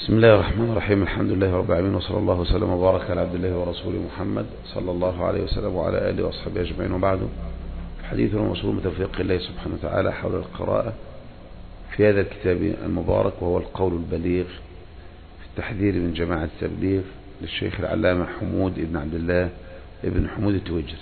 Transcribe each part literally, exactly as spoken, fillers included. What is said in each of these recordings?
بسم الله الرحمن الرحيم. الحمد لله رب العالمين، وصلى الله وسلم وبارك على عبد الله ورسوله محمد صلى الله عليه وسلم وعلى آله وأصحابه أجمعين، وبعد. حديث الموصول بتوفيق الله سبحانه وتعالى حول القراءة في هذا الكتاب المبارك، وهو القول البليغ في التحذير من جماعة التبليغ للشيخ العلامة حمود ابن عبد الله ابن حمود التويجري.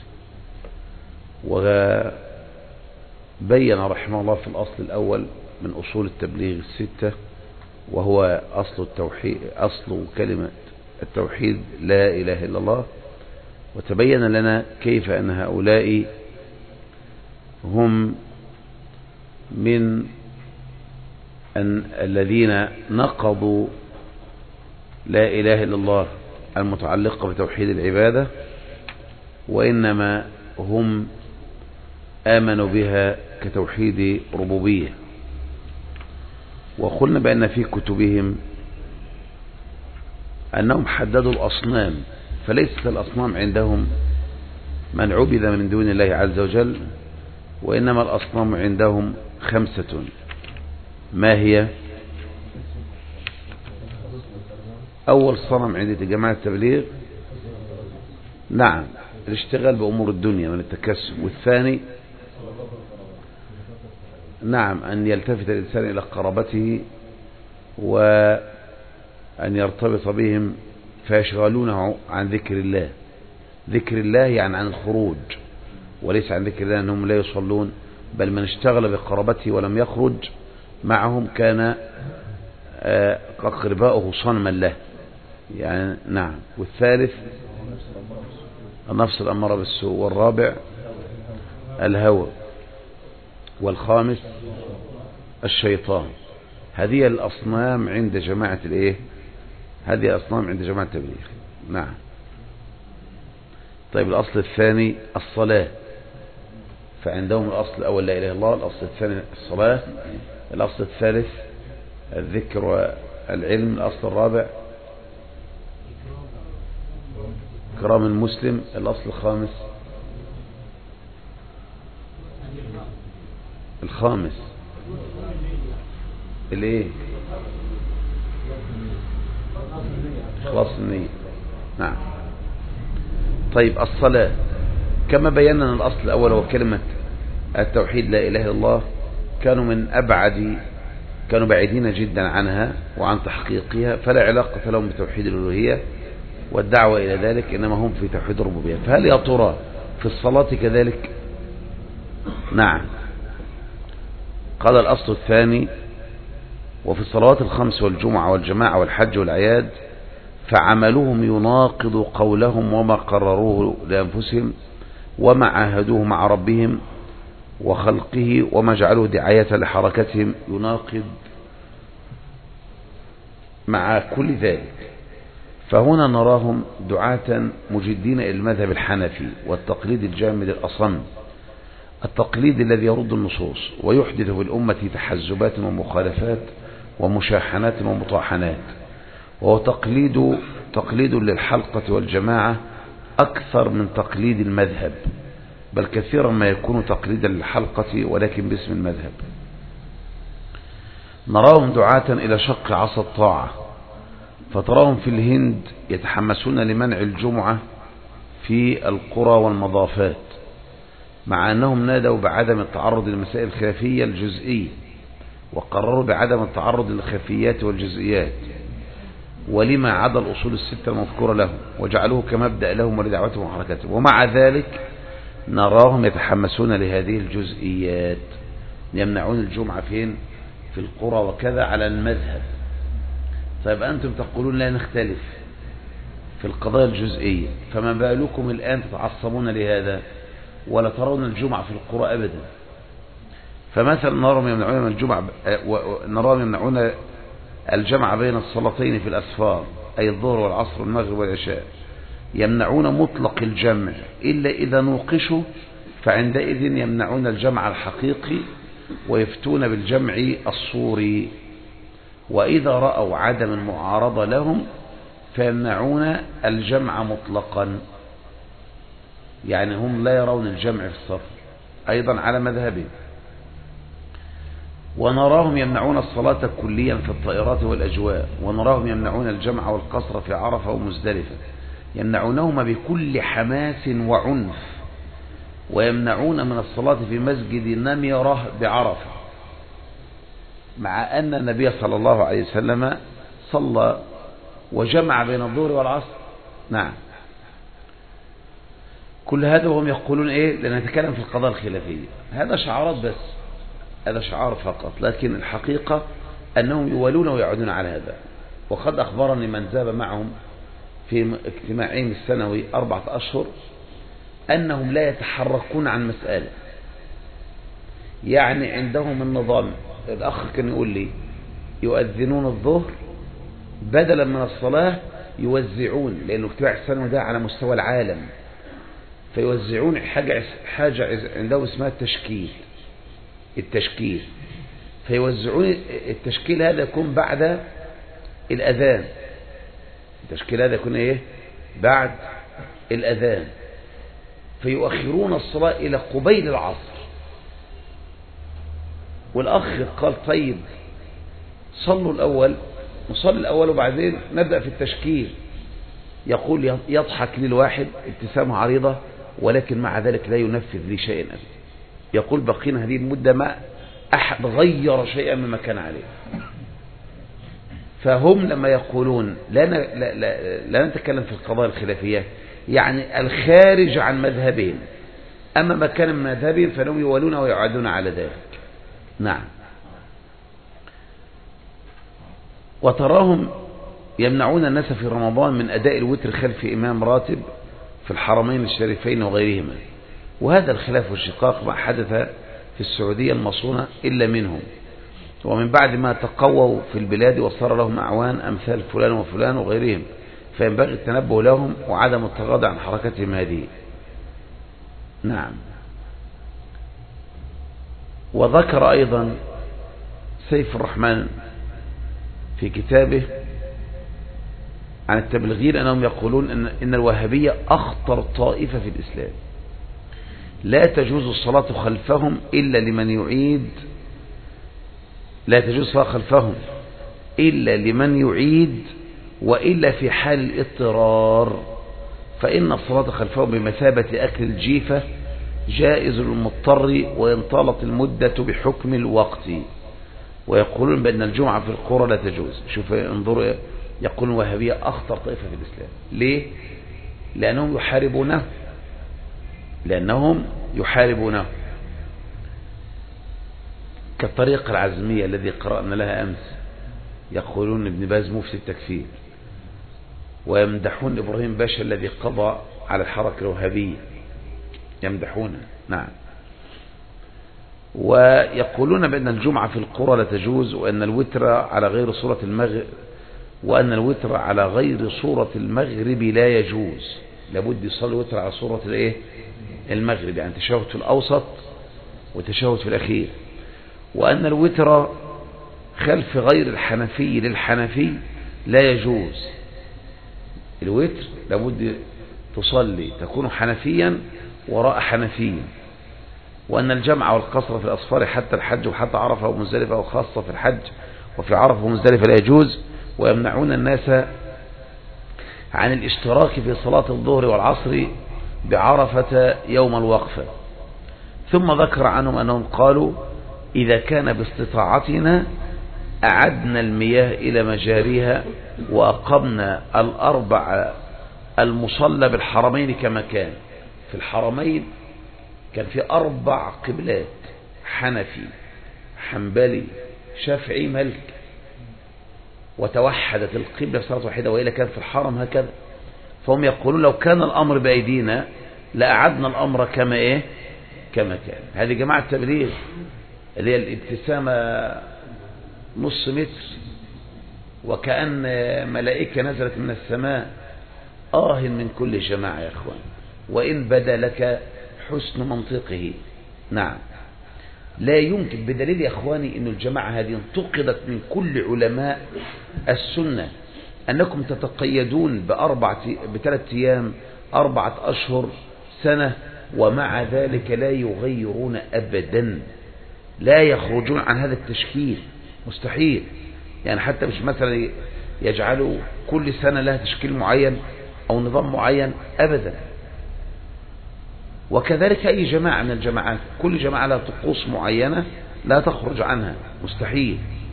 وبين رحمه الله في الأصل الأول من أصول التبليغ الستة، وهو أصل التوحيد، أصل كلمة التوحيد لا إله إلا الله. وتبين لنا كيف أن هؤلاء هم من أن الذين نقضوا لا إله إلا الله المتعلقة بتوحيد العبادة، وإنما هم آمنوا بها كتوحيد ربوبية. وقلنا بأن في كتبهم أنهم حددوا الأصنام، فليست الأصنام عندهم من عبد من دون الله عز وجل، وإنما الأصنام عندهم خمسة. ما هي؟ أول صنم عند جماعة التبليغ نعم الاشتغال بأمور الدنيا من التكسب، والثاني نعم أن يلتفت الإنسان إلى قرابته وأن يرتبط بهم فيشغلونه عن ذكر الله. ذكر الله يعني عن الخروج، وليس عن ذكر الله أنهم لا يصلون، بل من اشتغل بقرابته ولم يخرج معهم كان أقرباؤه صنما له يعني. نعم. والثالث النفس الأمارة بالسوء، والرابع الهوى، والخامس الشيطان. هذه الأصنام عند جماعة الايه هذه الأصنام عند جماعة التبليغ. نعم. طيب الأصل الثاني الصلاة، فعندهم الأصل الأول لا إله إلا الله، الأصل الثاني الصلاة، الأصل الثالث الذكر والعلم، الأصل الرابع كرام المسلم، الأصل الخامس الخامس الايه خلاص النية. نعم. طيب الصلاة كما بينا الأصل الأول هو كلمة التوحيد لا إله إلا الله، كانوا من أبعد كانوا بعيدين جدا عنها وعن تحقيقها، فلا علاقة لهم بتوحيد الألوهية والدعوة إلى ذلك، إنما هم في توحيد الربوبية. فهل يا ترى في الصلاة كذلك؟ نعم. قال الأصل الثاني: وفي الصلوات الخمس والجمعة والجماعة والحج والعياد فعملهم يناقض قولهم وما قرروه لأنفسهم وما عاهدوه مع ربهم وخلقه وما جعلوه دعاية لحركتهم، يناقض مع كل ذلك. فهنا نراهم دعاة مجدين إلى المذهب الحنفي والتقليد الجامد الأصم، التقليد الذي يرد النصوص ويحدث في الأمة تحزبات ومخالفات ومشاحنات ومطاحنات، وهو تقليد تقليد للحلقة والجماعة أكثر من تقليد المذهب، بل كثيرا ما يكون تقليدا للحلقة ولكن باسم المذهب. نراهم دعاة إلى شق عصا الطاعة، فتراهم في الهند يتحمسون لمنع الجمعة في القرى والمضافات، مع أنهم نادوا بعدم التعرض للمسائل الخلافية الجزئية، وقرروا بعدم التعرض للخفيات والجزئيات، ولما عدا الأصول الستة المذكورة لهم، وجعلوه كمبدأ لهم ولدعوتهم وحركتهم. ومع ذلك نراهم يتحمسون لهذه الجزئيات، يمنعون الجمعة فين؟ في القرى وكذا على المذهب. طيب أنتم تقولون لا نختلف في القضايا الجزئية، فما بالكم الآن تتعصبون لهذا ولا ترون الجمعة في القرى أبدا؟ فمثلا نراهم يمنعون الجمعة، نراهم يمنعون الجمع بين الصلاتين في الأسفار، أي الظهر والعصر والمغرب والعشاء، يمنعون مطلق الجمع إلا إذا نوقشوا، فعندئذ يمنعون الجمع الحقيقي ويفتون بالجمع الصوري، وإذا رأوا عدم المعارضة لهم فيمنعون الجمع مطلقا، يعني هم لا يرون الجمع في الصف أيضا على مذهبهم. ونراهم يمنعون الصلاة كليا في الطائرات والأجواء، ونراهم يمنعون الجمع والقصر في عرفة ومزدلفة، يمنعونهما بكل حماس وعنف، ويمنعون من الصلاة في مسجد نمرة بعرفة، مع أن النبي صلى الله عليه وسلم صلى وجمع بين الظهر والعصر. نعم. كل هذا وهم يقولون إيه؟ لنتكلم في القضاء الخلافية. هذا شعارات بس، هذا شعار فقط، لكن الحقيقة أنهم يولون ويعودون على هذا. وقد أخبرني من ذهب معهم في اجتماعهم السنوي أربعة أشهر أنهم لا يتحركون عن مسألة. يعني عندهم النظام، الأخ كان يقول لي يؤذنون الظهر بدلا من الصلاة يوزعون، لأنه اجتماع السنوي ده على مستوى العالم، فيوزعون حاجة, حاجة عندهم اسمها التشكيل التشكيل فيوزعون التشكيل هذا يكون بعد الأذان. التشكيل هذا يكون إيه؟ بعد الأذان، فيؤخرون الصلاة إلى قبيل العصر. والأخ قال طيب صلوا الأول، نصلي الأول وبعدين نبدأ في التشكيل. يقول يضحك لي الواحد ابتسامة عريضة، ولكن مع ذلك لا ينفذ لي شيئا أبدا. يقول بقينا هذه المدة ما أحد غير شيئا مما كان عليه. فهم لما يقولون لا, لا, لا, لا نتكلم في القضايا الخلافية، يعني الخارج عن مذهبهم، أما ما كان من مذهبهم فهم يولون ويعادون على ذلك. نعم. وتراهم يمنعون الناس في رمضان من أداء الوتر خلف إمام راتب في الحرمين الشريفين وغيرهما. وهذا الخلاف والشقاق ما حدث في السعودية المصونة إلا منهم، ومن بعد ما تقووا في البلاد وصار لهم أعوان أمثال فلان وفلان وغيرهم، فينبغي التنبه لهم وعدم التغاضى عن حركتهم هذه. نعم. وذكر أيضا سيف الرحمن في كتابه عن التبلغيين أنهم يقولون إن, إن الوهابية أخطر طائفة في الإسلام، لا تجوز الصلاة خلفهم إلا لمن يعيد لا تجوز الصلاة خلفهم إلا لمن يعيد وإلا في حال الاضطرار، فإن الصلاة خلفهم بمثابة أكل الجيفة جائز للمضطر وإن طالت المدة بحكم الوقت. ويقولون بأن الجمعة في القرى لا تجوز. شوف انظروا، يقولون وهابية أخطر طائفة في الإسلام. ليه؟ لأنهم يحاربونه لأنهم يحاربونه كالطريقة العزمية الذي قرأنا لها أمس، يقولون ابن باز مفتي التكفير، ويمدحون إبراهيم باشا الذي قضى على الحركة الوهابية، يمدحونه. نعم. ويقولون بأن الجمعة في القرى لا تجوز، وأن الوتر على غير صورة المغرب وأن الوتر على غير صورة المغرب لا يجوز، لابد يصلي الوتر على صورة الايه؟ المغرب، يعني تشهد في الأوسط وتشهد في الأخير. وأن الوتر خلف غير الحنفي للحنفي لا يجوز. الوتر لابد تصلي تكون حنفيا وراء حنفي. وأن الجمع والقصر في الأصفار حتى الحج وحتى عرفة ومزدلفة، وخاصة في الحج وفي عرفة ومزدلفة لا يجوز. ويمنعون الناس عن الاشتراك في صلاة الظهر والعصر بعرفة يوم الوقفة. ثم ذكر عنهم أنهم قالوا إذا كان باستطاعتنا أعدنا المياه إلى مجاريها وأقمنا الأربع المصلى بالحرمين كما كان. في الحرمين كان في أربع قبلات، حنفي حنبلي شافعي مالك، وتوحدت القبلة في صلاة واحدة، وإلا كان في الحرم هكذا. فهم يقولون لو كان الأمر بأيدينا لأعدنا الأمر كما إيه كما كان. هذه جماعة التبليغ اللي هي الابتسامة نص متر وكأن ملائكة نزلت من السماء. آه من كل جماعة يا أخوان، وإن بدا لك حسن منطقه. نعم. لا يمكن، بدليل يا أخواني أن الجماعة هذه انتقدت من كل علماء السنة أنكم تتقيدون بأربعة بثلاث أيام أربعة أشهر سنة، ومع ذلك لا يغيرون أبدا لا يخرجون عن هذا التشكيل، مستحيل. يعني حتى مش مثلا يجعلوا كل سنة لها تشكيل معين أو نظام معين أبدا. وكذلك أي جماعة من الجماعات، كل جماعة لها طقوس معينة لا تخرج عنها، مستحيل.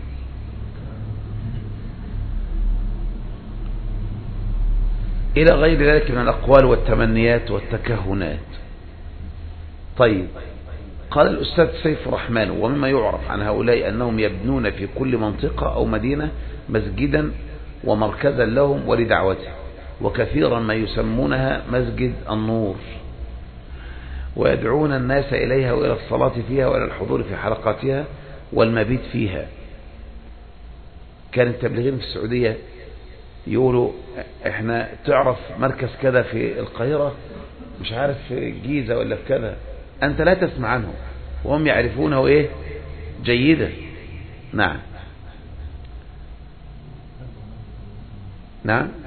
إلى غير ذلك من الأقوال والتمنيات والتكهنات. طيب، قال الأستاذ سيف الرحمن: ومما يعرف عن هؤلاء أنهم يبنون في كل منطقة أو مدينة مسجدا ومركزا لهم ولدعوته، وكثيرا ما يسمونها مسجد النور، ويدعون الناس إليها وإلى الصلاة فيها وإلى الحضور في حلقاتها والمبيت فيها. كان التبليغين في السعودية يقولوا: احنا تعرف مركز كذا في القاهرة، مش عارف في الجيزة ولا في كذا، أنت لا تسمع عنه وهم يعرفونه إيه جيدا. نعم نعم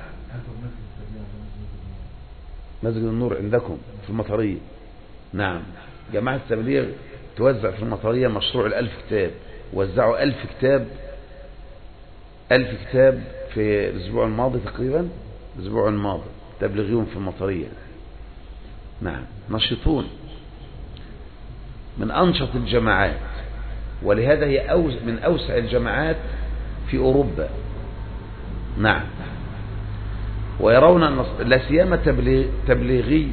مسجد النور عندكم في المطرية. نعم، جماعة التبليغ توزع في المطرية مشروع الألف كتاب، وزعوا ألف كتاب ألف كتاب في الأسبوع الماضي تقريبا، الأسبوع الماضي تبليغيون في المطرية. نعم، نشطون من أنشط الجماعات، ولهذا هي أوس من أوسع الجماعات في أوروبا. نعم، ويرون أن لا سيما تبليغي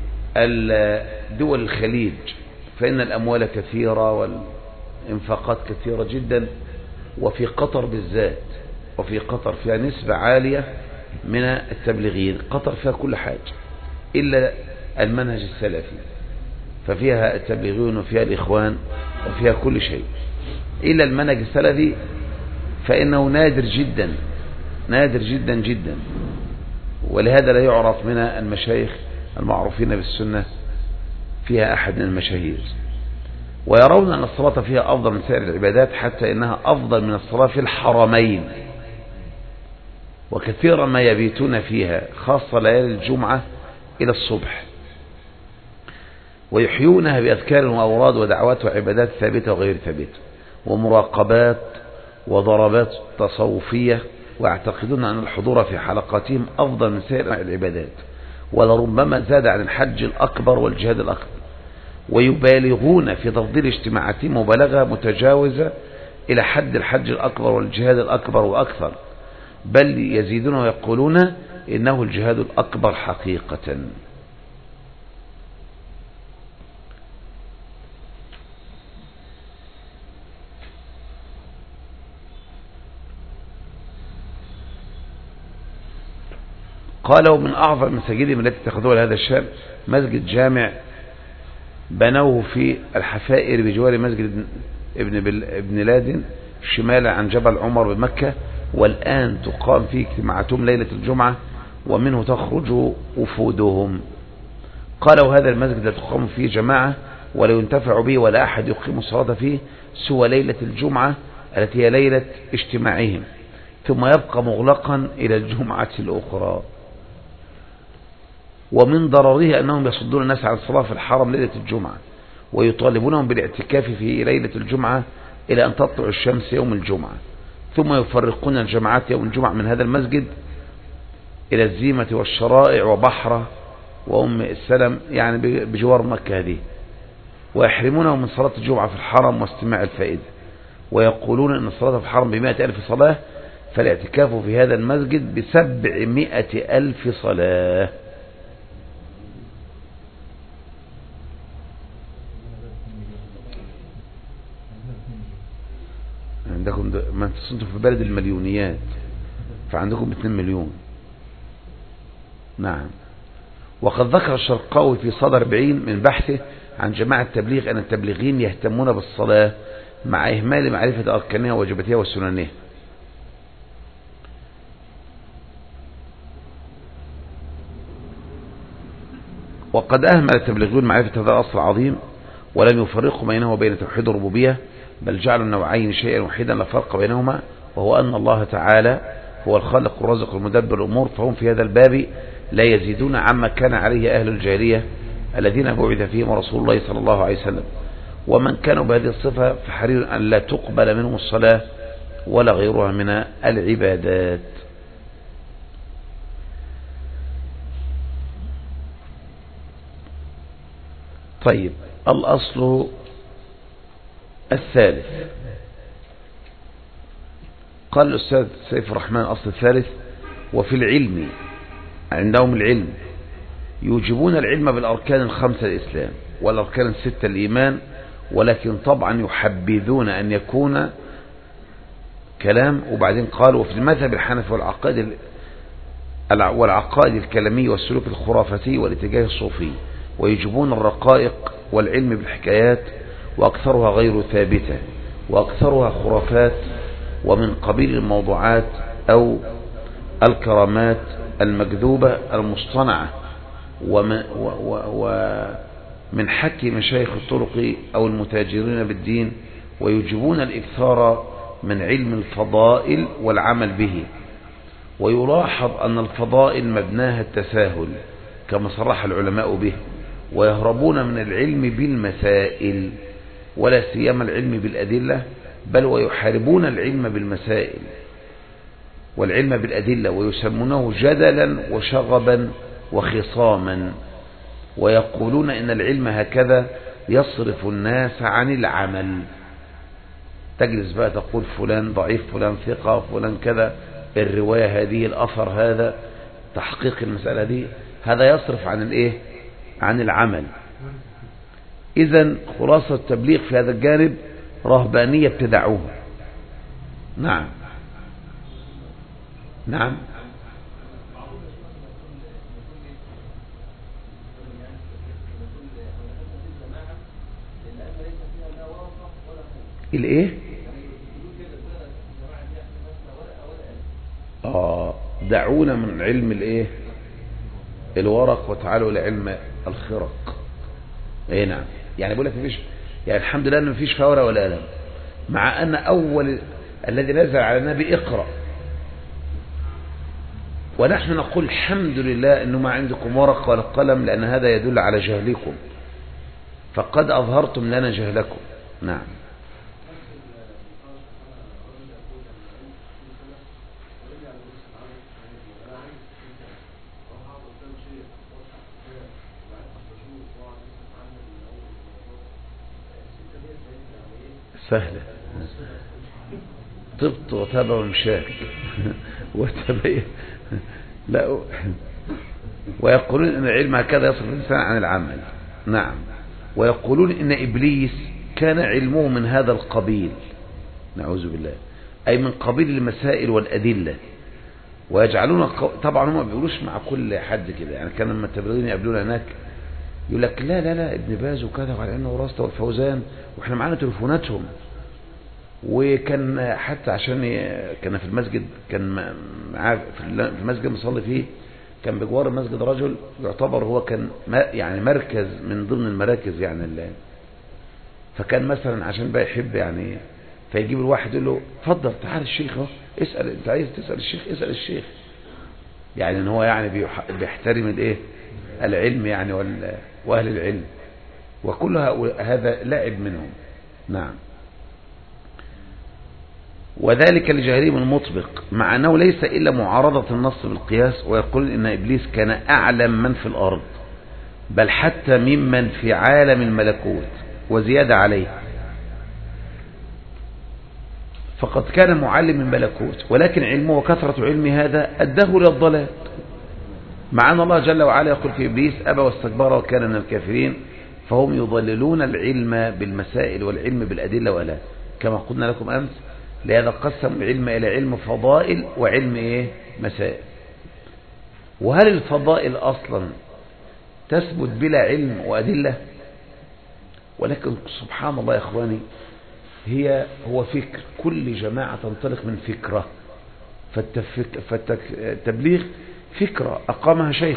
دول الخليج، فإن الأموال كثيرة والإنفاقات كثيرة جدا، وفي قطر بالذات، وفي قطر فيها نسبة عالية من التبليغيين. قطر فيها كل حاجة إلا المنهج السلفي، ففيها التبليغيون وفيها الإخوان وفيها كل شيء إلا المنهج السلفي، فإنه نادر جدا نادر جدا جدا، ولهذا لا يعرف من المشايخ المعروفين بالسنة فيها أحد من المشاهير. ويرون أن الصلاة فيها أفضل من سائر العبادات، حتى إنها أفضل من الصلاة في الحرمين، وكثيرا ما يبيتون فيها، خاصة ليالي الجمعة إلى الصبح، ويحيونها بأذكار وأوراد ودعوات وعبادات ثابتة وغير ثابتة، ومراقبات وضربات تصوفية، ويعتقدون أن الحضور في حلقاتهم أفضل من سائر العبادات، ولربما زاد عن الحج الأكبر والجهاد الأكبر، ويبالغون في تفضيل اجتماعاتهم مبالغة متجاوزة إلى حد الحج الأكبر والجهاد الأكبر وأكثر، بل يزيدون ويقولون إنه الجهاد الأكبر حقيقة. قالوا من أعظم مساجدهم التي اتخذوها لهذا الشأن مسجد جامع بنوه في الحفائر بجوار مسجد ابن ابن لادن شمالا عن جبل عمر بمكة، والآن تقام فيه اجتماعاتهم ليلة الجمعة، ومنه تخرج وفودهم. قالوا هذا المسجد لا تقام فيه جماعة ولا ينتفع به ولا أحد يقيم الصلاة فيه سوى ليلة الجمعة التي هي ليلة اجتماعهم، ثم يبقى مغلقا إلى الجمعة الأخرى. ومن ضرره أنهم يصدون الناس عن الصلاة في الحرم ليلة الجمعة، ويطالبونهم بالاعتكاف في ليلة الجمعة إلى أن تطلع الشمس يوم الجمعة، ثم يفرقون الجماعات يوم الجمعة من هذا المسجد إلى الزيمة والشرائع وبحرة وأم السلم، يعني بجوار مكة هذه، ويحرمونهم من صلاة الجمعة في الحرم واستماع الفائدة، ويقولون أن الصلاة في الحرم بمائة ألف صلاة، فالاعتكاف في هذا المسجد بسبعمائة ألف صلاة. عندكم ما انتم في بلد المليونيات، فعندكم اثنين مليون. نعم. وقد ذكر الشرقاوي في صدر أربعين من بحثه عن جماعة التبليغ أن التبليغين يهتمون بالصلاة مع إهمال معرفة أركانها وواجباتها وسننها. وقد أهمل التبليغون معرفة هذا الأصل العظيم، ولم يفرقوا بينه وبين توحيد الربوبية، بل جعلوا النوعين شيئا وحيدا لا فرق بينهما، وهو أن الله تعالى هو الخالق الرازق المدبر الأمور، فهم في هذا الباب لا يزيدون عما كان عليه أهل الجاهلية الذين بعث فيهم رسول الله صلى الله عليه وسلم. ومن كانوا بهذه الصفة فحري أن لا تقبل منهم الصلاة ولا غيرها من العبادات. طيب، الأصل الثالث، قال الأستاذ سيف الرحمن الأصل الثالث: وفي العلم، عندهم العلم يوجبون العلم بالأركان الخمسة الإسلام والأركان الستة الإيمان، ولكن طبعا يحبذون أن يكون كلام. وبعدين قال: وفي المذهب الحنفي والعقائد والعقائد الكلامي والسلوك الخرافتي والاتجاه الصوفي، ويجبون الرقائق والعلم بالحكايات، وأكثرها غير ثابتة، وأكثرها خرافات ومن قبيل الموضوعات أو الكرامات المكذوبة المصطنعة، ومن حكي مشايخ الطرق أو المتاجرين بالدين. ويجبون الإكثار من علم الفضائل والعمل به. ويلاحظ أن الفضائل مبناها التساهل كما صرح العلماء به، ويهربون من العلم بالمسائل ولا سيما العلم بالأدلة، بل ويحاربون العلم بالمسائل والعلم بالأدلة، ويسمونه جدلا وشغبا وخصاما، ويقولون إن العلم هكذا يصرف الناس عن العمل. تجلس بقى تقول فلان ضعيف، فلان ثقة، فلان كذا، الرواية هذه، الأثر هذا، تحقيق المسألة دي، هذا يصرف عن الايه؟ عن العمل. إذن خلاصة التبليغ في هذا الجانب رهبانية ابتدعوها. نعم نعم الايه؟ اه دعونا من علم الايه؟ الورق وتعالوا الى علم الخرق. ايه نعم، يعني بقول لك مفيش، يعني الحمد لله ان مفيش فيها ورقه ولا قلم، مع ان اول الذي نزل على النبي اقرأ، ونحن نقول الحمد لله انه ما عندكم ورق ولا قلم، لان هذا يدل على جهلكم، فقد اظهرتم لنا جهلكم. نعم. سهلة، طبت وتابع ومشاك وتبين لا، ويقولون ان العلم هكذا يصرف الانسان عن العمل. نعم. ويقولون ان ابليس كان علمه من هذا القبيل، نعوذ بالله، اي من قبيل المسائل والادله. ويجعلون طبعا هم ما بيقولوش مع كل حد كده، يعني كان لما التبليغيين يقابلونا هناك يقول لك لا لا لا ابن باز وكذا وعلى انه وراسته والفوزان، واحنا معانا تليفوناتهم. وكان حتى عشان كان في المسجد، كان معاه في المسجد مصلي فيه، كان بجوار المسجد رجل يعتبر هو كان يعني مركز من ضمن المراكز يعني اللي، فكان مثلا عشان بقى يحب يعني، فيجيب الواحد يقول له اتفضل تعال الشيخ اهو اسال، انت عايز تسال الشيخ اسال الشيخ، يعني ان هو يعني بيحترم الايه؟ العلم يعني واهل العلم، وكل هذا لعب منهم. نعم. وذلك لجهلهم المطبق، مع أنه ليس إلا معارضة النص بالقياس. ويقول إن إبليس كان أعلم من في الأرض، بل حتى ممن في عالم الملكوت وزيادة عليه، فقد كان معلم الملكوت، ولكن علمه وكثرة علم هذا أداه إلى الضلال، مع أن الله جل وعلا يقول في إبليس أبى واستكبر وكان من الكافرين. فهم يضللون العلم بالمسائل والعلم بالأدلة، ولا كما قلنا لكم أمس، لهذا قسم العلم إلى علم فضائل وعلم إيه؟ مسائل. وهل الفضائل أصلا تثبت بلا علم وأدلة؟ ولكن سبحان الله يا إخواني، هي هو فكر، كل جماعة تنطلق من فكرة، فالتبليغ فكرة أقامها شيخ،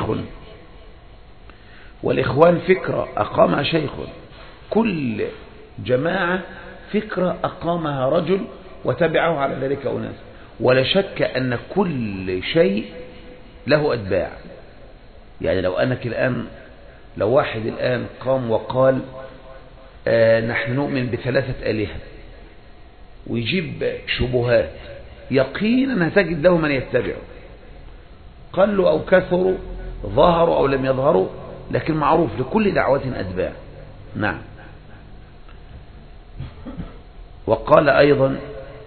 والإخوان فكرة أقامها شيخ، كل جماعة فكرة أقامها رجل وتبعه على ذلك أناس. ولا شك أن كل شيء له أتباع. يعني لو أنك الآن، لو واحد الآن قام وقال آه نحن نؤمن بثلاثة آلهة، ويجيب شبهات يقينا هتجد له من يتبعه، قلوا أو كثروا، ظهروا أو لم يظهروا، لكن معروف لكل دعوة أتباع. نعم. وقال أيضا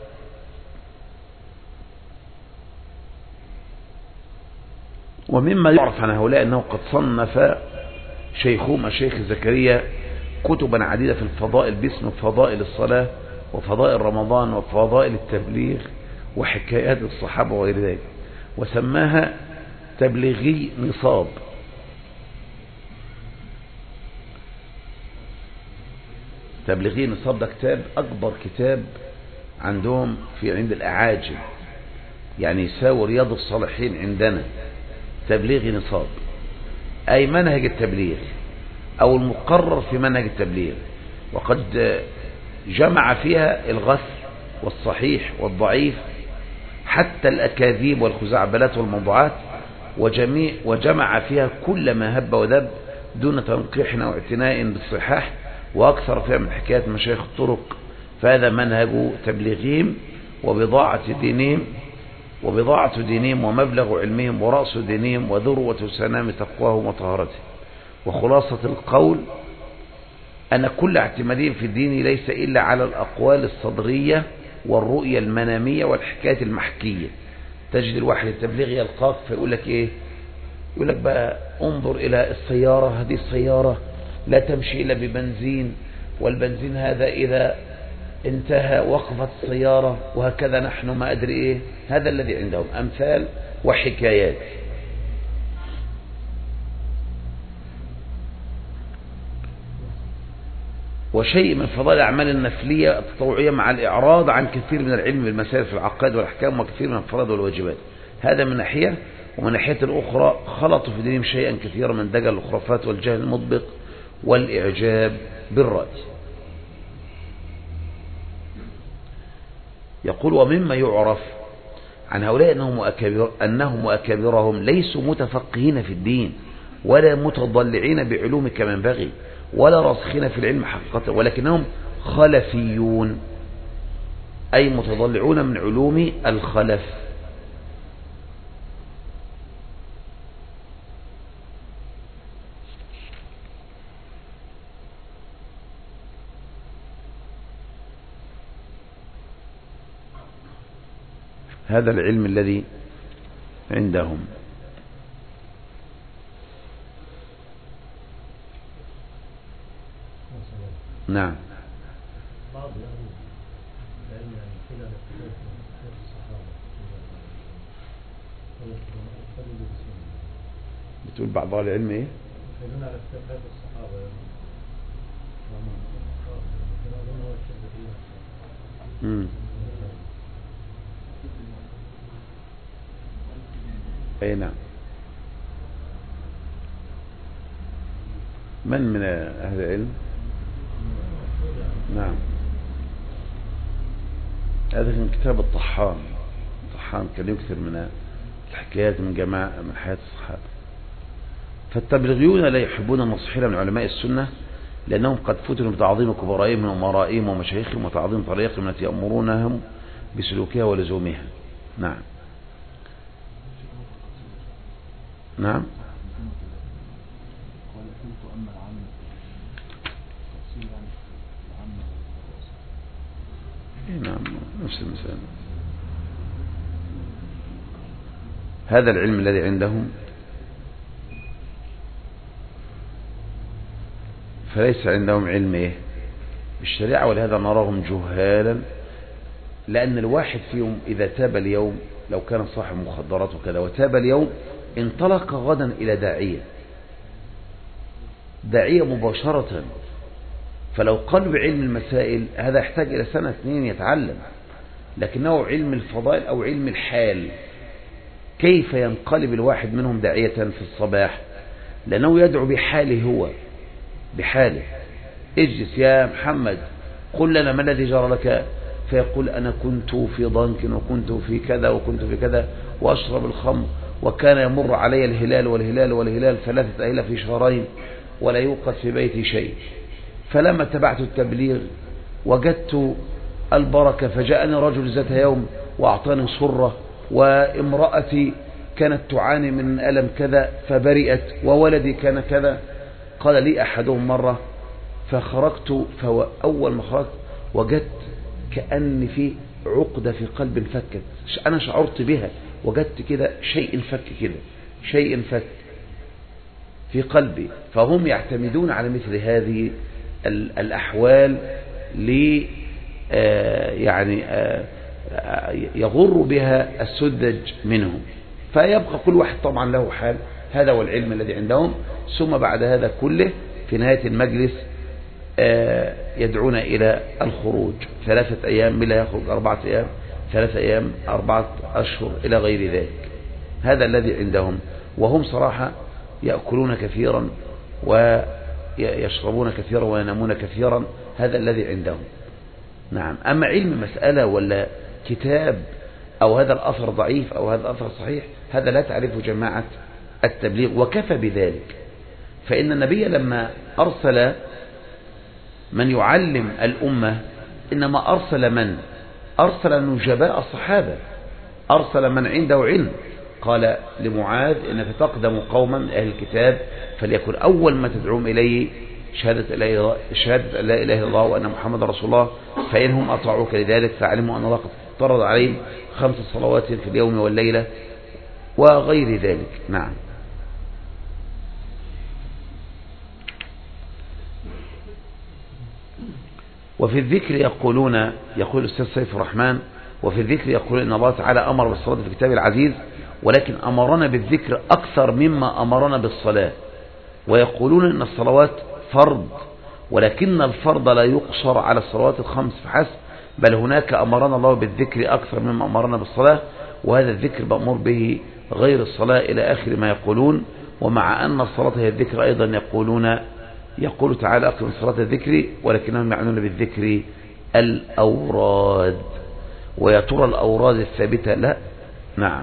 ومما يعرف عن هؤلاء أنه قد صنف شيخهم الشيخ زكريا كتبا عديدة في الفضائل باسم فضائل الصلاة وفضائل رمضان وفضائل التبليغ وحكايات الصحابة وغير ذلك، وسماها تبليغي نصاب. تبليغي نصاب ده كتاب أكبر كتاب عندهم في عند الأعاجم، يعني يساوي رياض الصالحين عندنا. تبليغي نصاب أي منهج التبليغ أو المقرر في منهج التبليغ، وقد جمع فيها الغث والصحيح والضعيف حتى الأكاذيب والخزعبلات والموضوعات، وجميع وجمع فيها كل ما هب ودب دون تنقيح أو اعتناء بالصحاح، وأكثر فيها من حكاية مشايخ الطرق. فهذا منهج تبليغهم وبضاعة دينهم وبضاعة دينهم ومبلغ علمهم ورأس دينهم وذروة سنام تقواهم وطهارتهم. وخلاصة القول أن كل اعتمادهم في الدين ليس إلا على الأقوال الصدرية والرؤية المنامية والحكاية المحكية. تجد الواحد التبليغ يلقاك فيقول لك إيه؟ يقول لك بقى انظر إلى السيارة، هذه السيارة لا تمشي إلا ببنزين، والبنزين هذا إذا انتهى وقفت السيارة، وهكذا نحن ما أدري إيه. هذا الذي عندهم أمثال وحكايات. وشيء من فضائل الأعمال النفلية التطوعية مع الإعراض عن كثير من العلم بالمسائل في العقائد والأحكام وكثير من الفرائض والواجبات. هذا من ناحية، ومن ناحية الأخرى خلطوا في دينهم شيئا كثيرا من دجل الخرافات والجهل المطبق والإعجاب بالرأي. يقول ومما يعرف عن هؤلاء أنهم وأكابر أنهم وأكابرهم ليسوا متفقهين في الدين ولا متضلعين بعلوم كما ينبغي ولا راسخين في العلم حقيقة، ولكنهم خلفيون أي متضلعون من علوم الخلف. هذا العلم الذي عندهم. نعم. بعض العلم كده بتقول بعض العلم ايه؟ يتكلمون على اختلافات الصحابة. امم اي نعم. من من اهل العلم؟ نعم. هذا من كتاب الطحان. الطحان كان يكثر من الحكايات من جماعة من حياة الصحابة. فالتبليغيون لا يحبون النصحين من علماء السنة لأنهم قد فتنوا بتعظيم كبرائهم ومرائهم ومشايخهم وتعظيم طريقهم التي يأمرونهم بسلوكها ولزومها. نعم. نعم. نعم نفس المثال. هذا العلم الذي عندهم فليس عندهم علم ايه بالشريعة، ولهذا نراهم جهالا، لأن الواحد فيهم إذا تاب اليوم لو كان صاحب مخدرات وكذا وتاب اليوم انطلق غدا إلى داعية داعية مباشرة، فلو قال بعلم المسائل هذا يحتاج إلى سنة اثنين يتعلم، لكنه علم الفضائل أو علم الحال كيف ينقلب الواحد منهم داعية في الصباح، لأنه يدعو بحاله هو بحاله. اجلس يا محمد قل لنا ما الذي جرى لك، فيقول أنا كنت في ضنك وكنت في كذا وكنت في كذا وأشرب الخمر وكان يمر علي الهلال والهلال والهلال ثلاثة أهلة في شهرين ولا يوقد في بيتي شيء. فلما اتبعت التبليغ وجدت البركة، فجاءني رجل ذات يوم وأعطاني صرة، وامرأتي كانت تعاني من ألم كذا فبرئت، وولدي كان كذا. قال لي أحدهم مرة فخرجت، فأول ما خرجت وجدت كأن في عقدة في قلب فكت، أنا شعرت بها، وجدت كده شيء فك كده شيء فك في قلبي. فهم يعتمدون على مثل هذه الأحوال لي يعني يغر بها السذج منهم. فيبقى كل واحد طبعا له حال، هذا هو العلم الذي عندهم. ثم بعد هذا كله في نهاية المجلس يدعون إلى الخروج، ثلاثة أيام لا يخرج أربعة أيام، ثلاثة أيام أربعة أشهر إلى غير ذلك. هذا الذي عندهم. وهم صراحة يأكلون كثيرا ويشربون كثيرا وينامون كثيرا، هذا الذي عندهم. نعم. أما علم مسألة ولا كتاب أو هذا الأثر ضعيف أو هذا الأثر صحيح، هذا لا تعرفه جماعة التبليغ، وكفى بذلك. فإن النبي لما أرسل من يعلم الأمة إنما أرسل من أرسل نجباء الصحابة، أرسل من عنده علم. قال لمعاذ إنك تقدم قوما أهل الكتاب، فليكن أول ما تدعوهم إليه شهادة لا إله إلا الله وأن محمد رسول الله، فإنهم أطاعوك لذلك فعلموا أن الله قد افترض عليهم خمس صلوات في اليوم والليلة وغير ذلك. نعم. وفي الذكر يقولون، يقول الأستاذ سيف الرحمن، وفي الذكر يقول إن الله تعالى أمر بالصلاة في الكتاب العزيز، ولكن أمرنا بالذكر أكثر مما أمرنا بالصلاة. ويقولون إن الصلوات فرض، ولكن الفرض لا يقصر على الصلوات الخمس فحسب، بل هناك أمرنا الله بالذكر أكثر مما أمرنا بالصلاة، وهذا الذكر مأمور به غير الصلاة إلى آخر ما يقولون. ومع أن الصلاة هي الذكر أيضا يقولون، يقول تعالى أقم صلاة الذكر، ولكنهم يعنون بالذكر الأوراد. ويا ترى الأوراد الثابتة؟ لا. نعم.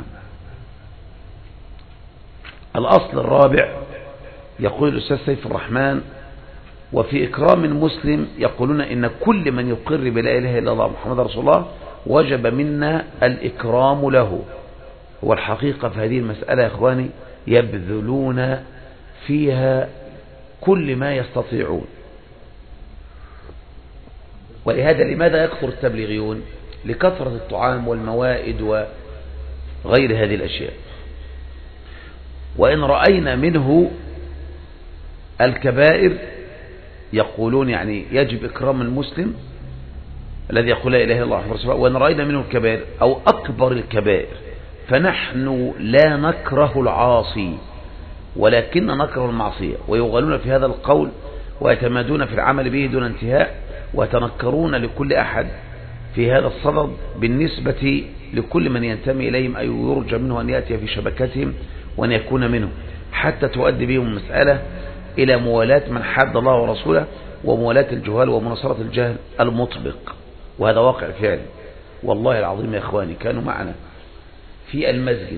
الأصل الرابع يقول الأستاذ سيف الرحمن: وفي إكرام المسلم يقولون إن كل من يقر بلا إله إلا الله محمد رسول الله وجب منا الإكرام له. والحقيقة في هذه المسألة يا إخواني يبذلون فيها كل ما يستطيعون. ولهذا لماذا يكثر التبليغيون؟ لكثرة الطعام والموائد وغير هذه الأشياء. وإن رأينا منه الكبائر يقولون يعني يجب إكرام المسلم الذي يقول لا إله إلا الله محمد رسول الله. وإن رأينا منه الكبائر أو أكبر الكبائر فنحن لا نكره العاصي ولكن نكره المعصية. ويغالون في هذا القول ويتمادون في العمل به دون انتهاء، ويتنكرون لكل أحد في هذا الصدد بالنسبة لكل من ينتمي إليهم، أي يرجى منه أن يأتي في شبكتهم وأن يكون منهم، حتى تؤدي بهم المسألة إلى موالاة من حد الله ورسوله وموالاة الجهال ومناصرة الجهل المطبق. وهذا واقع فعلا والله العظيم يا إخواني. كانوا معنا في المسجد،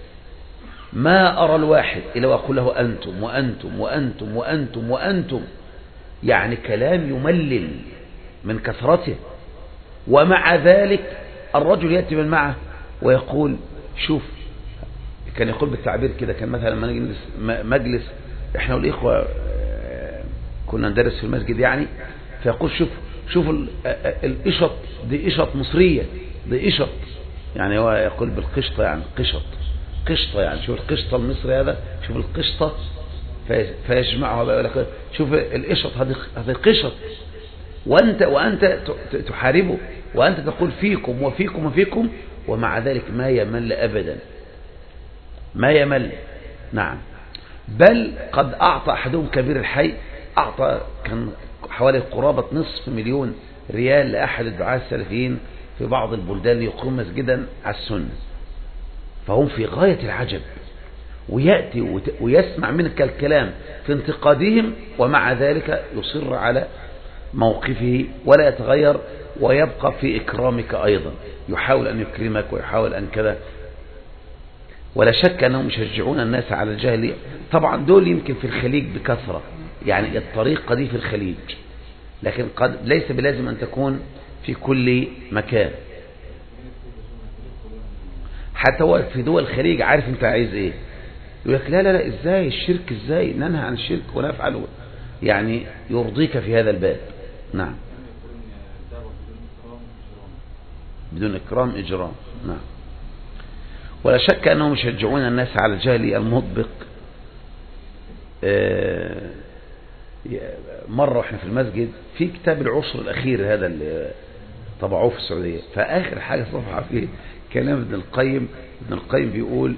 ما أرى الواحد إلا وأقول له أنتم وأنتم وأنتم وأنتم وأنتم، يعني كلام يملل من كثرته. ومع ذلك الرجل يأتي من معه ويقول شوف، كان يقول بالتعبير كده، كان مثلا لما نجلس مجلس احنا والإخوة كنا ندرس في المسجد يعني، فيقول شوف شوف القشط دي قشط مصرية، دي قشط، يعني هو يقول بالقشطة يعني قشط قشطة، يعني شوف القشطة المصري هذا، شوف القشطة، فيجمعها بقى يقول لك شوف القشط هذه هذه قشط، وأنت وأنت تحاربه وأنت تقول فيكم وفيكم وفيكم، ومع ذلك ما يمل أبدا، ما يمل. نعم. بل قد أعطى أحدهم كبير الحي، أعطى كان حوالي قرابة نصف مليون ريال لأحد الدعاة السلفيين في بعض البلدان ليقيم مسجدا على السنة. فهم في غاية العجب، ويأتي ويسمع منك الكلام في انتقادهم، ومع ذلك يصر على موقفه ولا يتغير، ويبقى في إكرامك أيضا، يحاول أن يكرمك ويحاول أن كذا. ولا شك أنهم يشجعون الناس على الجهل. طبعا دول يمكن في الخليج بكثرة، يعني الطريقة دي في الخليج لكن قد ليس بلازم أن تكون في كل مكان. حتى هو في دول الخليج عارف أنت عايز إيه، يقول لك لا لا لا إزاي الشرك، إزاي ننهى عن الشرك ونفعله، يعني يرضيك في هذا الباب. نعم، بدون إكرام إجرام. نعم. ولا شك أنهم يشجعون الناس على الجهل المطبق. مرة وإحنا في المسجد في كتاب العشر الأخير هذا اللي طبعوه في السعودية، فآخر حاجة صفحة فيه كلام ابن القيم. ابن القيم بيقول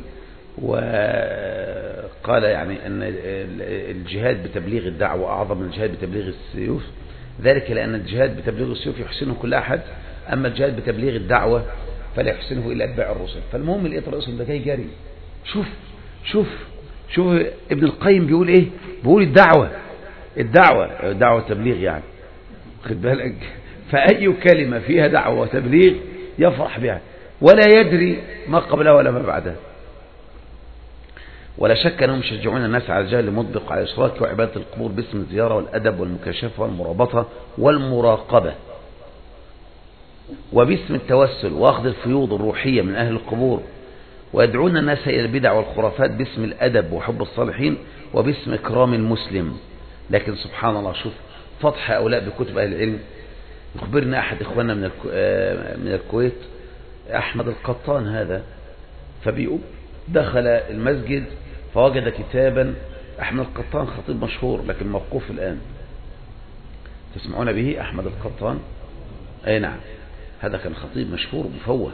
وقال يعني أن الجهاد بتبليغ الدعوة أعظم من الجهاد بتبليغ السيوف، ذلك لأن الجهاد بتبليغ السيوف يحسنه كل أحد، أما الجهاد بتبليغ الدعوة فلا يحسنه إلا أتباع الرسل. فالمهم لقيت الرسل ده جاي جري، شوف شوف شوف ابن القيم بيقول إيه، بيقول الدعوة الدعوة دعوة تبليغ يعني، خد بالك، فأي كلمة فيها دعوة وتبليغ يفرح بها ولا يدري ما قبلها ولا ما بعدها. ولا شك أنهم يشجعون الناس على الجهل المطبق على الإشراك وعبادة القبور باسم الزيارة والأدب والمكاشفة والمرابطة والمراقبة، وباسم التوسل وأخذ الفيوض الروحية من أهل القبور، ويدعون الناس إلى البدع والخرافات باسم الأدب وحب الصالحين وباسم إكرام المسلم. لكن سبحان الله، شوف فتح هؤلاء بكتب أهل العلم. يخبرنا أحد إخواننا من من الكويت، أحمد القطان هذا، فبيقول دخل المسجد فوجد كتابا. أحمد القطان خطيب مشهور لكن موقوف الآن، تسمعون به أحمد القطان؟ أي نعم، هذا كان خطيب مشهور مفوه.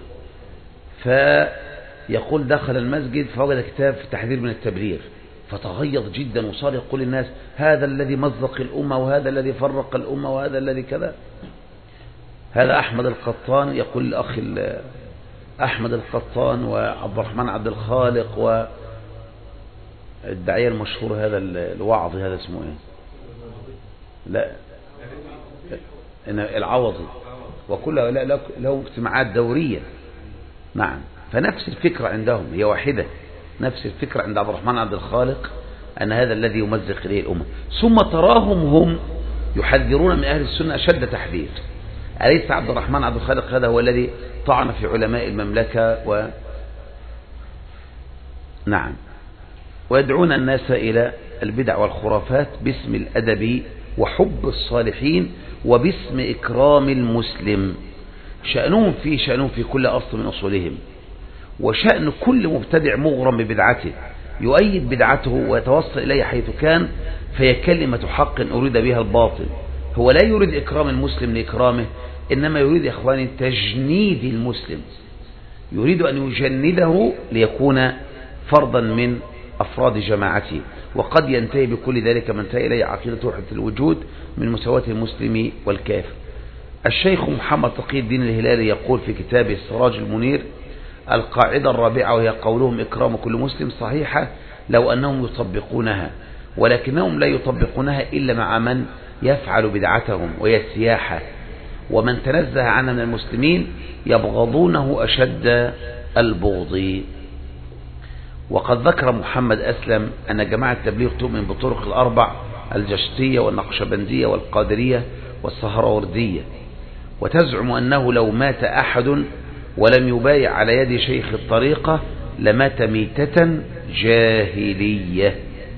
فيقول دخل المسجد فوجد كتاب في التحذير من التبرير، فتغيظ جدا وصار يقول للناس هذا الذي مزق الأمة وهذا الذي فرق الأمة وهذا الذي كذا. هذا أحمد القطان يقول الأخ أحمد القطان وعبد الرحمن عبد الخالق والداعية المشهور هذا الوعظي هذا اسمه ايه، لا العوضي، وكل هؤلاء لهم اجتماعات دورية. نعم، فنفس الفكرة عندهم هي واحدة، نفس الفكرة عند عبد الرحمن عبد الخالق أن هذا الذي يمزق إليه الأمة. ثم تراهم هم يحذرون من أهل السنة أشد تحذير. أليس عبد الرحمن عبد الخالق هذا هو الذي طعن في علماء المملكة و... نعم، ويدعون الناس إلى البدع والخرافات باسم الأدب وحب الصالحين وباسم إكرام المسلم. شأنهم في شأنهم في كل أصل من أصولهم، وشأن كل مبتدع مغرم ببدعته يؤيد بدعته ويتوصل إليه حيث كان، فهي كلمة حق أريد بها الباطل. هو لا يريد إكرام المسلم لإكرامه، إنما يريد إخواني تجنيد المسلم، يريد أن يجنده ليكون فردا من أفراد جماعته. وقد ينتهي بكل ذلك من انتهى إليه عقيدة وحدة الوجود من مساواة المسلم والكافر. الشيخ محمد تقي الدين الهلالي يقول في كتابه السراج المنير القاعدة الرابعة، وهي قولهم إكرام كل مسلم، صحيحة لو أنهم يطبقونها، ولكنهم لا يطبقونها إلا مع من يفعل بدعتهم وهي السياحة، ومن تنزه عنها من المسلمين يبغضونه أشد البغض. وقد ذكر محمد أسلم أن جماعة التبليغ تؤمن بالطرق الأربع الجشتية والنقشبندية والقادرية والسهروردية، وتزعم أنه لو مات أحد ولم يبايع على يد شيخ الطريقة لمات ميتة جاهلية.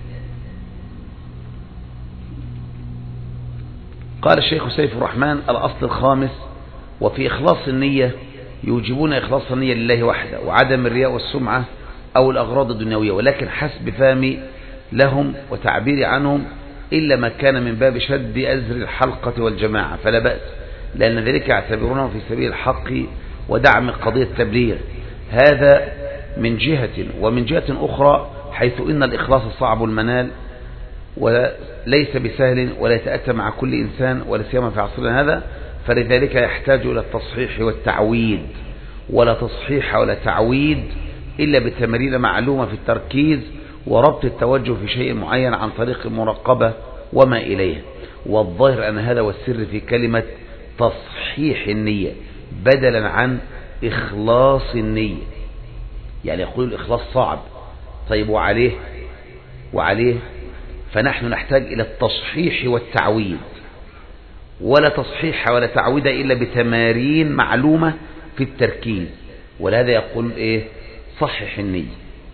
قال الشيخ سيف الرحمن الأصل الخامس: وفي إخلاص النية يوجبون إخلاص النية لله وحده وعدم الرياء والسمعة أو الأغراض الدنيوية، ولكن حسب فهمي لهم وتعبيري عنهم إلا ما كان من باب شد أزر الحلقة والجماعة فلا بأس، لأن ذلك يعتبرونه في سبيل الحق ودعم قضية التبليغ. هذا من جهة، ومن جهة أخرى حيث إن الإخلاص صعب المنال وليس بسهل ولا يتأتى مع كل إنسان ولا سيما في عصرنا هذا، فلذلك يحتاج إلى التصحيح والتعويد، ولا تصحيح ولا تعويد إلا بتمارين معلومة في التركيز وربط التوجه في شيء معين عن طريق المراقبة وما إليه. والظاهر أن هذا هو السر في كلمة تصحيح النية بدلا عن إخلاص النية. يعني يقول الإخلاص صعب، طيب وعليه وعليه فنحن نحتاج إلى التصحيح والتعويد. ولا تصحيح ولا تعويد إلا بتمارين معلومة في التركيز، ولهذا يقول إيه صحح النية.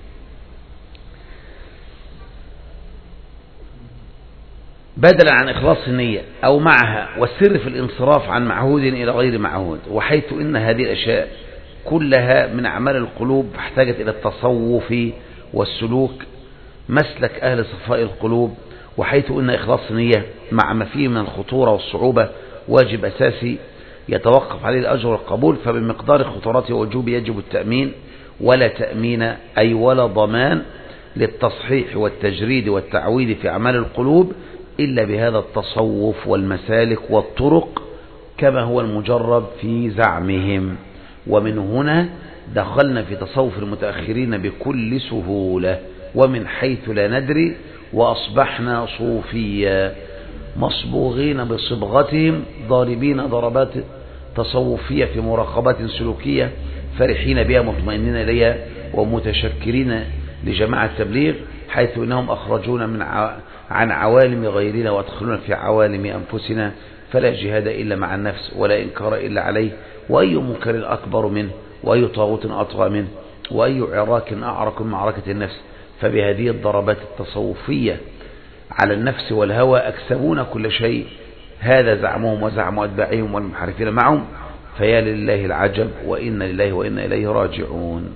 بدلا عن إخلاص النية أو معها، والسر في الانصراف عن معهود إلى غير معهود، وحيث إن هذه الأشياء كلها من أعمال القلوب فاحتاجت إلى التصوف والسلوك مسلك أهل صفاء القلوب، وحيث إن إخلاص النية مع ما فيه من الخطورة والصعوبة واجب أساسي يتوقف عليه الأجر والقبول، فبمقدار خطورته ووجوبه يجب التأمين، ولا تأمين أي ولا ضمان للتصحيح والتجريد والتعويد في أعمال القلوب إلا بهذا التصوف والمسالك والطرق كما هو المجرب في زعمهم. ومن هنا دخلنا في تصوف المتأخرين بكل سهولة ومن حيث لا ندري، وأصبحنا صوفيا مصبوغين بصبغتهم ضاربين ضربات تصوفية في مراقبات سلوكية فرحين بها مطمئنين إليها ومتشكرين لجماعة التبليغ، حيث إنهم أخرجونا من ع... عن عوالم غيرنا وأدخلونا في عوالم أنفسنا، فلا جهاد إلا مع النفس ولا إنكار إلا عليه، وأي منكر أكبر منه، وأي طاغوت أطغى منه، وأي عراك أعرك من معركة النفس. فبهذه الضربات التصوفية على النفس والهوى أكسبون كل شيء، هذا زعمهم وزعم أتباعهم والمحرفين معهم، فيا لله العجب وإن لله وإنا إليه راجعون.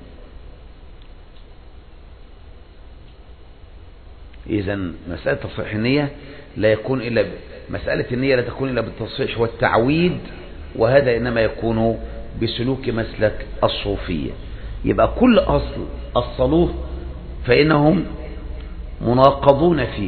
إذن مسألة تصحيح النية لا يكون إلا ب... مسألة النية لا تكون إلا بالتصحيح والتعويد، وهذا إنما يكون بسلوك مسلك الصوفية. يبقى كل أصل الصلوه فإنهم مناقضون فيه،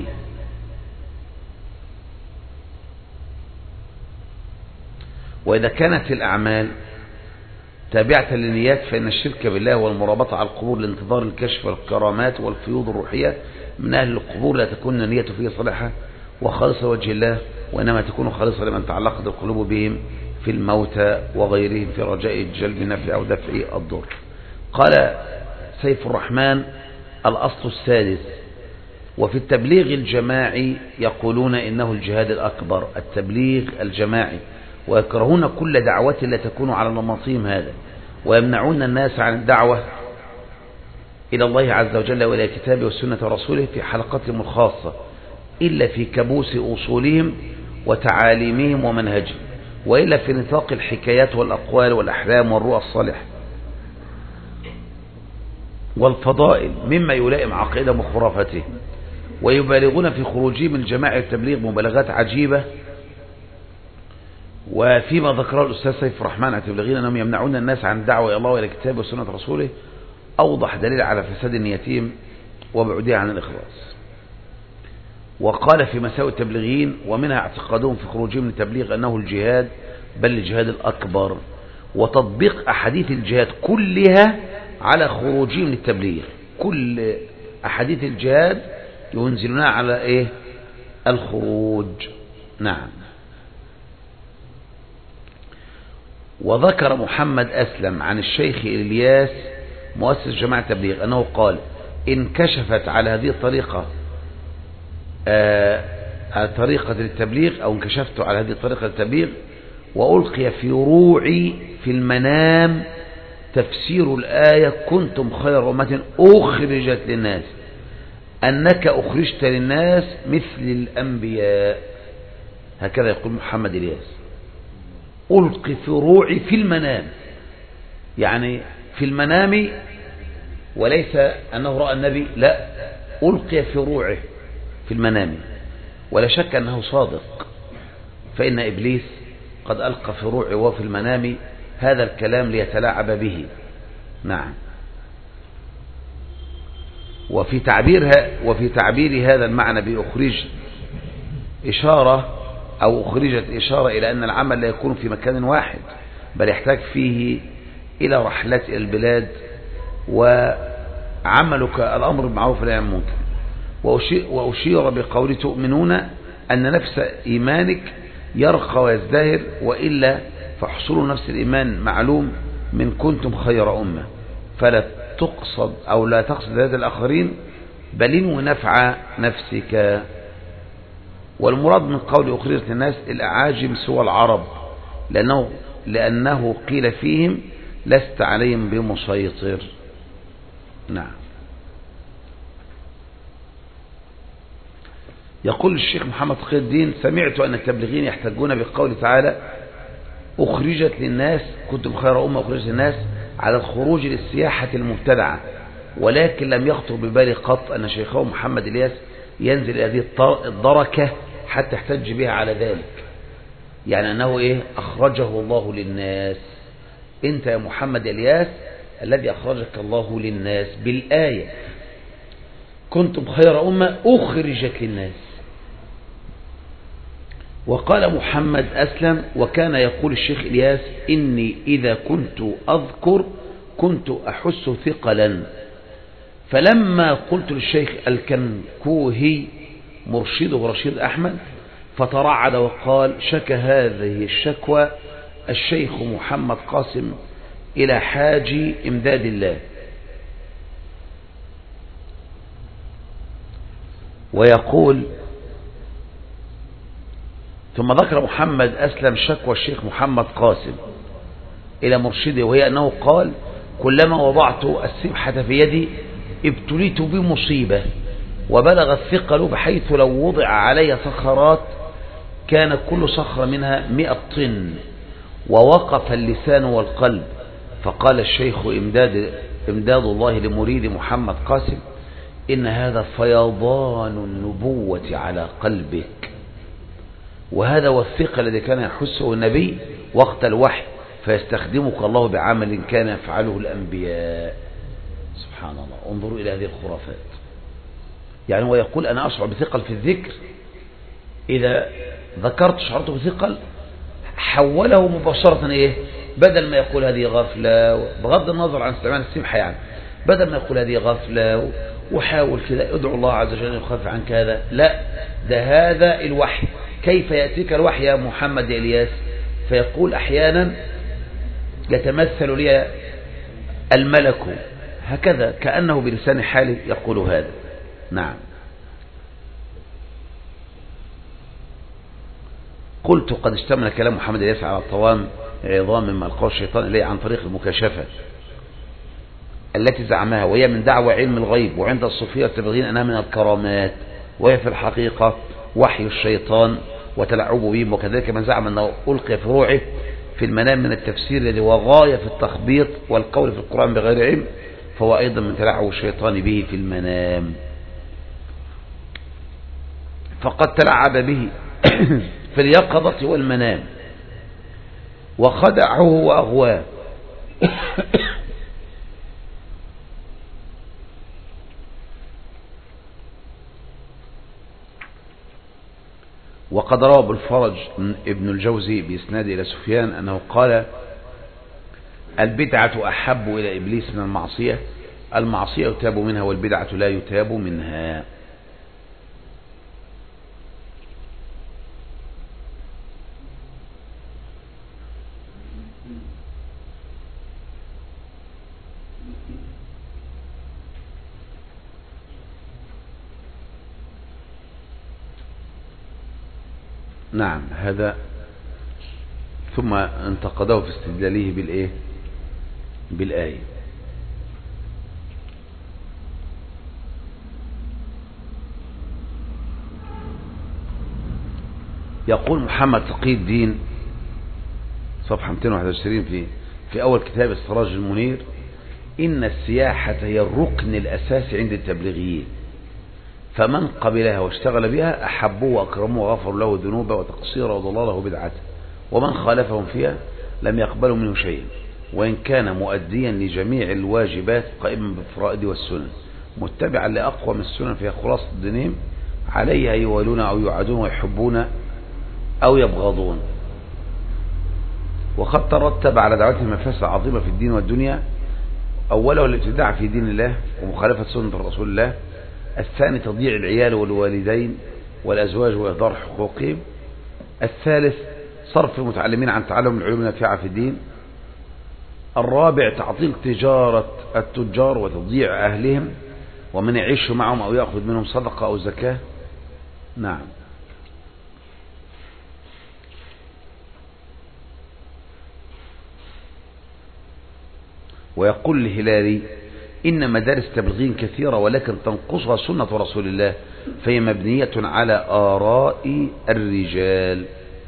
وإذا كانت الأعمال تابعة للنيات فإن الشرك بالله والمرابطة على القبور لانتظار الكشف والكرامات والفيوض الروحية من أهل القبور لا تكون النية فيه صالحة وخالصة وجه الله، وإنما تكون خالصة لمن تعلقت القلوب بهم في الموتى وغيرهم في رجاء جلب النفع أو دفع الضر. قال سيف الرحمن: الأصل السادس: وفي التبليغ الجماعي يقولون إنه الجهاد الأكبر، التبليغ الجماعي، ويكرهون كل دعوة لا تكون على نمطهم هذا، ويمنعون الناس عن الدعوة إلى الله عز وجل وإلى كتابه والسنة ورسوله في حلقتهم الخاصة إلا في كبوس أصولهم وتعاليمهم ومنهجهم، وإلا في نطاق الحكايات والأقوال والأحلام والرؤى الصالحة والفضائل مما يلائم عقيدة وخرافته، ويبالغون في خروجهم من جماعة التبليغ مبالغات عجيبة. وفيما ذكره الأستاذ سيف الرحمن عن التبليغين أنهم يمنعون الناس عن الدعوة إلى الله وإلى كتابه وسنة رسوله أوضح دليل على فساد نيتهم وبعدها عن الإخلاص. وقال في مساوئ التبليغين: ومنها اعتقادهم في خروجهم من التبليغ أنه الجهاد بل الجهاد الأكبر، وتطبيق أحاديث الجهاد كلها على خروجهم للتبليغ. كل أحاديث الجهاد ينزلونها على إيه؟ الخروج. نعم. وذكر محمد أسلم عن الشيخ إلياس مؤسس جماعة التبليغ أنه قال: إن كشفت على هذه الطريقة آه طريقة التبليغ أو انكشفت على هذه الطريقة التبليغ وألقي في روعي في المنام تفسير الآية كنتم خير أمة أخرجت للناس أنك أخرجت للناس مثل الأنبياء، هكذا يقول محمد إلياس. ألقي في روعي في المنام، يعني في المنام، وليس أنه رأى النبي، لا، ألقي في روعه في المنام، ولا شك أنه صادق، فإن إبليس قد ألقى في روعه وفي المنام هذا الكلام ليتلاعب به. نعم. وفي تعبيرها وفي تعبير هذا المعنى بأخرج إشارة أو أخرجت إشارة إلى أن العمل لا يكون في مكان واحد، بل يحتاج فيه إلى رحلات إلى البلاد، وعملك الأمر بالمعروف والنهي عن المنكر. وأشير بقول تؤمنون أن نفس إيمانك يرقى ويزدهر، وإلا فحصول نفس الإيمان معلوم من كنتم خير أمة، فلا تقصد أو لا تقصد هذا الآخرين بل انو نفع نفسك. والمراد من قول أخرجت للناس الأعاجم سوى العرب، لأنه, لأنه قيل فيهم لست عليهم بمسيطر. نعم. يقول الشيخ محمد تقي الدين: سمعت أن التبليغين يحتجون بقول تعالى أخرجت للناس كنتم خير أمة أخرجت للناس على الخروج للسياحة المبتدعة، ولكن لم يخطر ببالي قط أن شيخه محمد إلياس ينزل هذه الدركة حتى احتج بها على ذلك. يعني أنه إيه؟ أخرجه الله للناس. أنت يا محمد إلياس الذي أخرجك الله للناس بالآية كنتم خير أمة أخرجت للناس. وقال محمد أسلم: وكان يقول الشيخ إلياس إني إذا كنت أذكر كنت أحس ثقلا، فلما قلت للشيخ الكنكوهي مرشده رشيد أحمد فترعد وقال: شك هذه الشكوى الشيخ محمد قاسم إلى حاج إمداد الله. ويقول: ثم ذكر محمد أسلم شكوى الشيخ محمد قاسم إلى مرشده، وهي أنه قال: كلما وضعت السبحة في يدي ابتليت بمصيبة، وبلغ الثقل بحيث لو وضع علي صخرات كان كل صخرة منها مئة طن، ووقف اللسان والقلب. فقال الشيخ إمداد, إمداد الله لمريد محمد قاسم: إن هذا فيضان النبوة على قلبك، وهذا هو الثقل الذي كان يحسه النبي وقت الوحي، فيستخدمك الله بعمل كان يفعله الأنبياء. سبحان الله، انظروا إلى هذه الخرافات. يعني هو يقول أنا أشعر بثقل في الذكر، إذا ذكرت شعرت بثقل حوله مباشرة إيه؟ بدل ما يقول هذه غفلة، بغض النظر عن استعمال السبحة، يعني بدل ما يقول هذه غفلة وحاول كذا ادعو الله عز وجل يخفف عنك هذا، لا، ده هذا الوحي. كيف يأتيك الوحي يا محمد يا إلياس؟ فيقول أحيانا يتمثل لي الملك هكذا، كأنه بلسان حاله يقول هذا. نعم. قلت: قد اشتمل كلام محمد إلياس على طوام عظام مما ألقاه الشيطان إليه عن طريق المكاشفة التي زعمها، وهي من دعوى علم الغيب، وعند الصوفية والتبغين أنها من الكرامات، وهي في الحقيقة وحي الشيطان وتلعب بهم. وكذلك من زعم أنه ألقي في روعه في المنام من التفسير الذي هو غاية في التخبيط والقول في القرآن بغير علم، فهو أيضا من تلعب الشيطان به في المنام، فقد تلعب به في اليقظة والمنام وخدعه وأغواه. وقد روى ابو الفرج ابن الجوزي بإسناد إلى سفيان أنه قال: البدعة أحب إلى إبليس من المعصية، المعصية يتاب منها والبدعة لا يتاب منها. نعم. هذا ثم انتقده في استدلاله بالإيه؟ بالآية. يقول محمد تقي الدين صفحة مئتين وواحد وعشرين في في أول كتاب السراج المنير: إن السياحة هي الركن الأساسي عند التبليغيين، فمن قبلها واشتغل بها أحبوه وأكرموه وغفروا له ذنوبه وتقصيره وضلاله وبدعته، ومن خالفهم فيها لم يقبلوا منه شيئا، وإن كان مؤديا لجميع الواجبات قائما بالفرائض والسنن متبعا لأقوى من السنن فيها خلاصة دينهم، عليها يوالون أو يعادون ويحبون أو يبغضون. وقد ترتب على دعوتهم مفاسد عظيمة في الدين والدنيا، أوله الابتداع في دين الله ومخالفة سنة رسول الله، الثاني تضييع العيال والوالدين والأزواج وإهدار حقوقهم، الثالث صرف المتعلمين عن تعلم العلوم النافعة في الدين، الرابع تعطيل تجارة التجار وتضييع أهلهم ومن يعيش معهم أو يأخذ منهم صدقة أو زكاة. نعم. ويقول الهلالي إن مدارس تبلغين كثيرة ولكن تنقصها سنة رسول الله، فهي مبنية على آراء الرجال.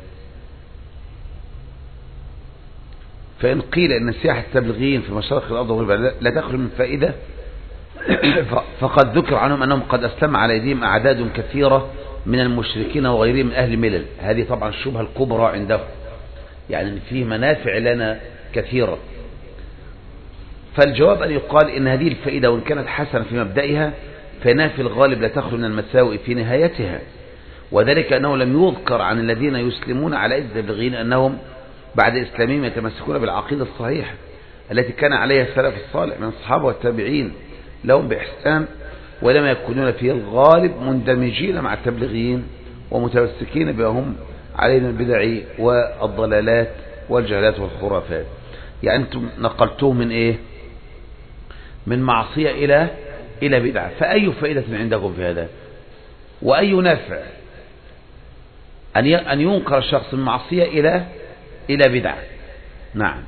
فإن قيل إن سياحة التبلغين في مشارق الأرض والغرب لا تخلو من فائدة، فقد ذكر عنهم أنهم قد أسلم على أيديهم أعداد كثيرة من المشركين وغيرهم من أهل الملل. هذه طبعا الشبهة الكبرى عندهم، يعني فيه منافع لنا كثيرة. فالجواب أن يقال إن هذه الفائدة وإن كانت حسنة في مبدئها فإنها في الغالب لا تخلو من المساوئ في نهايتها، وذلك أنه لم يذكر عن الذين يسلمون على أيدي التبلغين أنهم بعد إسلامهم يتمسكون بالعقيدة الصحيحة التي كان عليها السلف الصالح من الصحابة والتابعين لهم بإحسان، ولم يكونون في الغالب مندمجين مع التبلغيين ومتمسكين بما هم عليه من البدع والضلالات والجهالات والخرافات. يعني أنتم نقلتوه من إيه؟ من معصية إلى إلى بدعة، فأي فائدة عندكم في هذا؟ وأي نفع أن أن ينقل الشخص من معصية إلى إلى بدعة؟ نعم.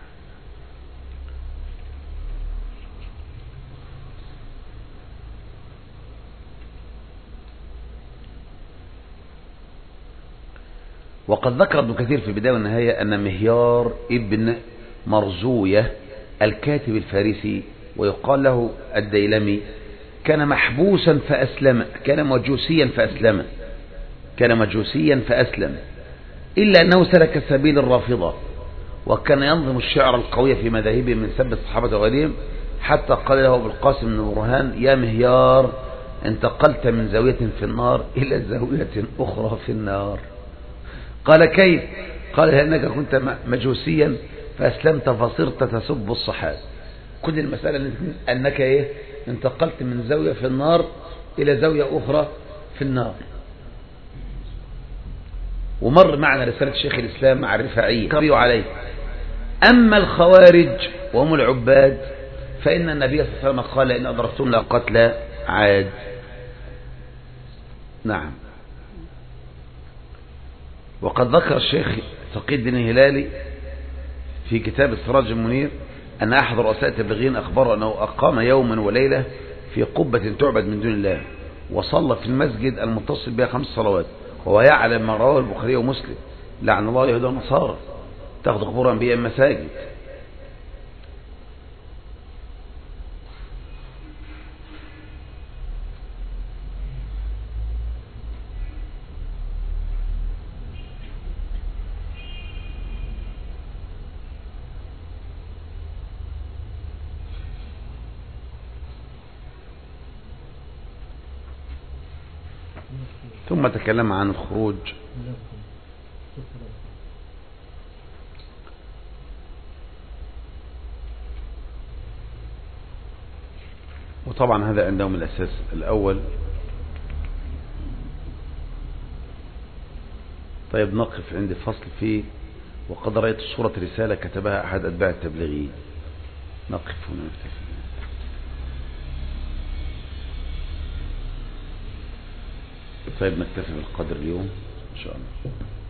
وقد ذكر ابن كثير في البداية والنهاية أن مهيار ابن مرزوية الكاتب الفارسي ويقال له الديلمي كان محبوسا فأسلم، كان مجوسيا فأسلم كان مجوسيا فأسلم إلا أنه سلك سبيل الرافضة، وكان ينظم الشعر القوية في مذاهبه من سب الصحابة وغيرهم، حتى قال له أبو القاسم بن برهان: يا مهيار انتقلت من زاوية في النار إلى زاوية أخرى في النار. قال: كيف؟ قال: لأنك كنت مجوسيا فأسلمت فصرت تسب الصحابة. كل المسألة أنك إيه؟ انتقلت من زاوية في النار إلى زاوية أخرى في النار. ومر معنا رسالة شيخ الإسلام مع الرفاعية كبيوا عليه. أما الخوارج وهم العباد فإن النبي صلى الله عليه وسلم قال: إن أدركتم لقتل عاد. نعم. وقد ذكر الشيخ تقي الدين الهلالي في كتاب السراج المنير أن أحد رؤساء التبليغيين أخبره أنه أقام يوما وليلة في قبة تعبد من دون الله، وصلى في المسجد المتصل بها خمس صلوات، وهو يعلم ما رواه البخاري ومسلم: لعن الله اليهود والنصارى تاخذ قبور أنبياء مساجد. ثم تكلم عن الخروج. وطبعا هذا عندهم الأساس الأول. طيب نقف عند فصل فيه: وقد رأيت صورة رسالة كتبها أحد أتباع التبليغيين. نقف هنا نكتفي. طيب نكتفي بالقدر اليوم إن شاء الله.